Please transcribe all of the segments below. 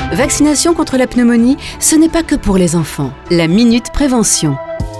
Vaccination contre la pneumonie, ce n'est pas que pour les enfants. La Minute Prévention.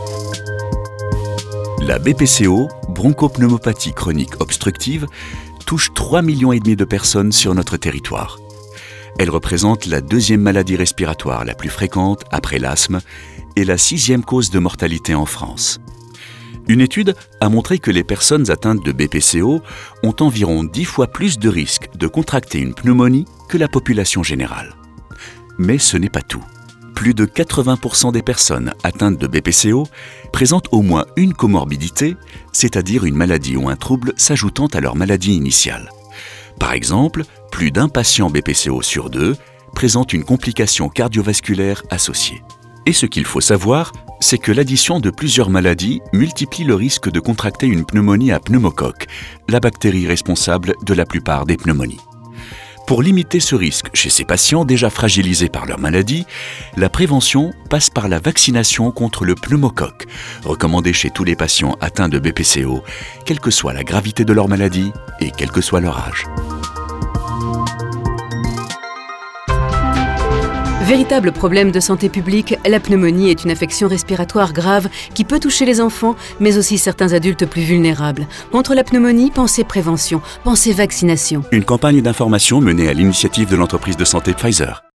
La BPCO, bronchopneumopathie chronique obstructive, touche 3,5 millions de personnes sur notre territoire. Elle représente la deuxième maladie respiratoire la plus fréquente après l'asthme et la 6e cause de mortalité en France. Une étude a montré que les personnes atteintes de BPCO ont environ 10 fois plus de risques de contracter une pneumonie que la population générale. Mais ce n'est pas tout. Plus de 80% des personnes atteintes de BPCO présentent au moins une comorbidité, c'est-à-dire une maladie ou un trouble s'ajoutant à leur maladie initiale. Par exemple, plus d'un patient BPCO sur 2 présente une complication cardiovasculaire associée. Et ce qu'il faut savoir, c'est que l'addition de plusieurs maladies multiplie le risque de contracter une pneumonie à pneumocoque, la bactérie responsable de la plupart des pneumonies. Pour limiter ce risque chez ces patients déjà fragilisés par leur maladie, la prévention passe par la vaccination contre le pneumocoque, recommandée chez tous les patients atteints de BPCO, quelle que soit la gravité de leur maladie et quel que soit leur âge. Véritable problème de santé publique, la pneumonie est une affection respiratoire grave qui peut toucher les enfants, mais aussi certains adultes plus vulnérables. Contre la pneumonie, pensez prévention, pensez vaccination. Une campagne d'information menée à l'initiative de l'entreprise de santé Pfizer.